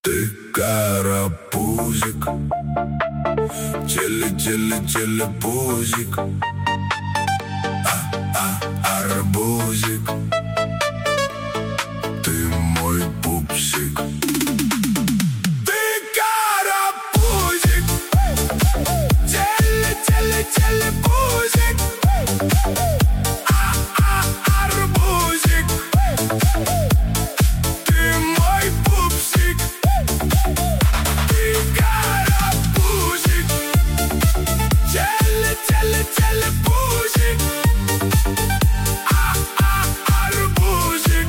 Ты карапузик, телепузик, арбузик, ты мой пупсик. Ты карапузик, телепузик, арбузик, ты мой пупсик. Ты карапузик, телепузик, арбузик,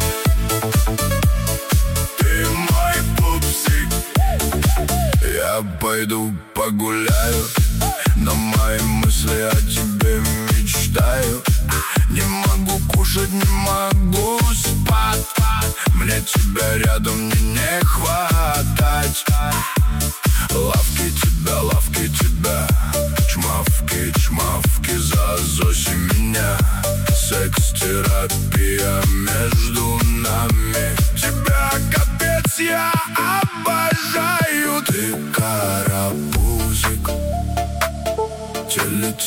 ты мой пупсик. Я пойду погуляю, но мои мысли о тебе мечтаю. Не могу кушать, не могу спать, мне тебя рядом не хватать. Лавки тебя, чмавки, зазоси меня. Секс-терапия между нами. Тебя капец я обожаю. Ты карапузик,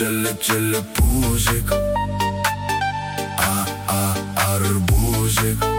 телепузик, арбузик.